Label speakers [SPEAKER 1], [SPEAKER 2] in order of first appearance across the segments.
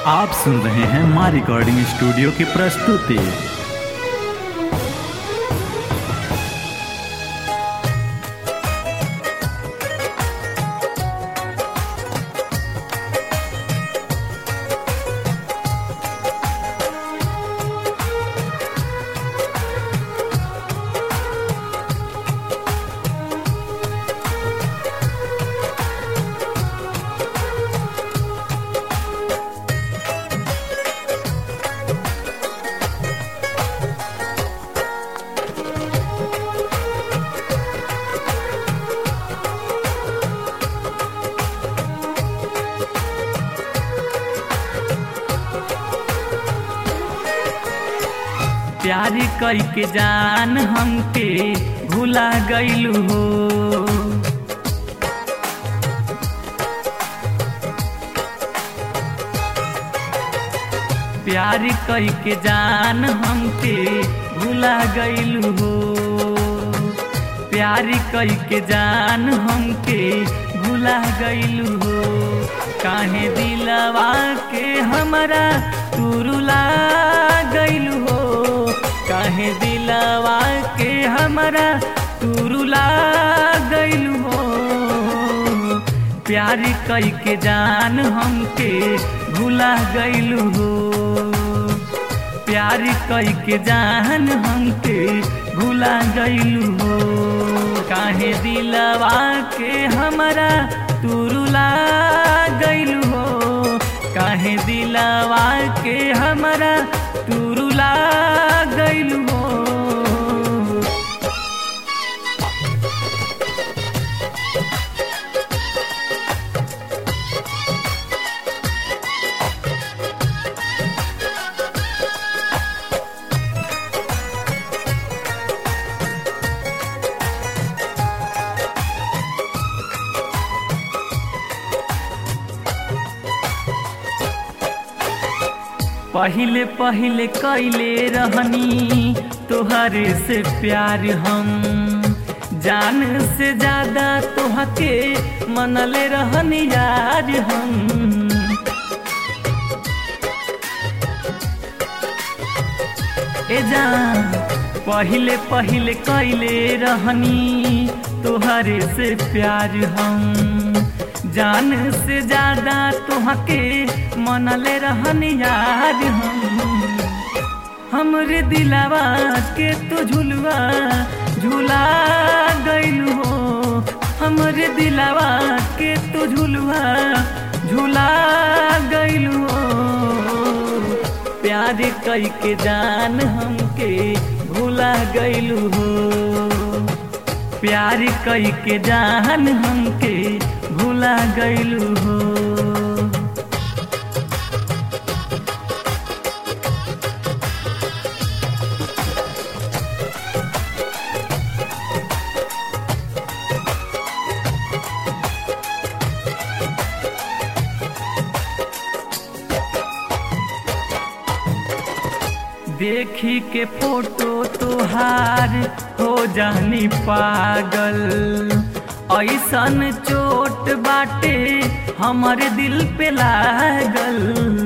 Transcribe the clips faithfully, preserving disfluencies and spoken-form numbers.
[SPEAKER 1] आप सुन रहे हैं माँ रिकॉर्डिंग स्टूडियो की प्रस्तुति।
[SPEAKER 2] प्यारी कई के जान हमके भुला गइलू हो। प्यारी कई के जान हमके भुला गइलू हो। प्यारी कई के जान हमके भुला गइलू हो। काहे दिलवा के हमरा तू रुला गइलू हो। काहे दिलवा के हमरा तू रुला गइलू हो। प्यारी कई के जान हमके भुला गइलू हो। प्यारी कई के जान हमके भुला गइलू हो। काहे दिलवा के हमरा तू रुला गइलू हो। काहे दिलवा के हमरा तू रुला गइलू हो। पहिले पहिले कैले रहनी तोहरे से प्यार हम। जान से ज्यादा तोहके मनले रहनी यार हम। ए जान पहिले पहिले कैले रहनी तोहरे से प्यार हम। जान से ज्यादा तोहके मनले रहनी यार हम। हमरे दिलवा के तो झुलवा झूला गइलू हो। हमरे दिलवा के तो झुलवा झूला गइलू हो। प्यार कई के जान हमके भुला गइलू हो। प्यार कई के जान हमके भुला गइलू हो। देखी के फोटो तोहार हो जानी पागल। ऐसन चोट बाटे हमारे दिल पे लागल।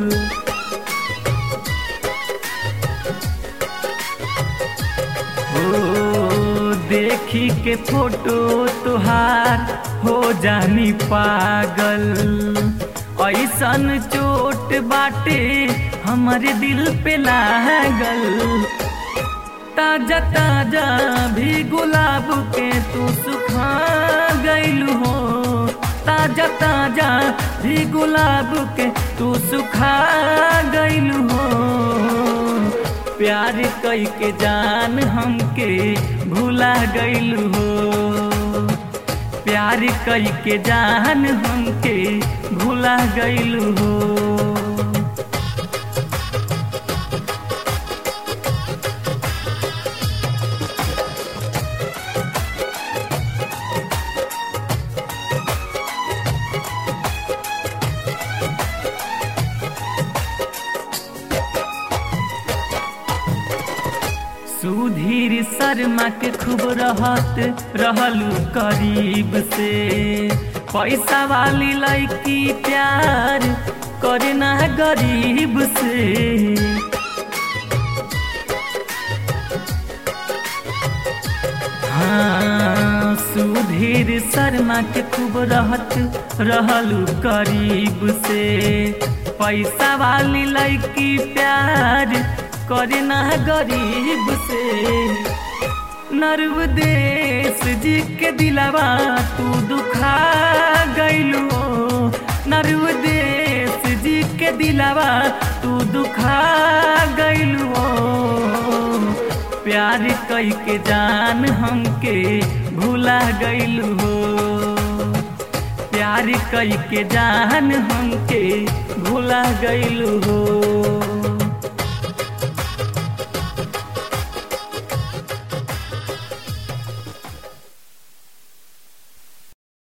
[SPEAKER 2] ओ देखी के फोटो तोहार हो जानी पागल। ऐसन चोट बाटे हमारे दिल पे लागल। ताजा ताजा भी गुलाब के तू सुखा गइलू हो। ताजा ताजा भी गुलाब के तू सुखा गइलू हो। प्यार कई के जान हमके भुला गइलू हो। प्यार कई के जान हमके भुला गइलू हो। सुधीर शर्मा के खूब रहत रहलू करीब से। पैसा वाली लड़की प्यार करना गरीब से। हाँ, सुधीर शर्मा के खूब रहत रहलू करीब से। पैसा वाली लड़की प्यार करना गरीब से। नर्वदेश जी के दिलावा तू दुखा गइलू। नर्वदेश जी के दिलावा तू दुखा गइलू। प्यार कई के जान हमके भुला गइलू हो। प्यार कई के जान हमके भुला गइलू हो।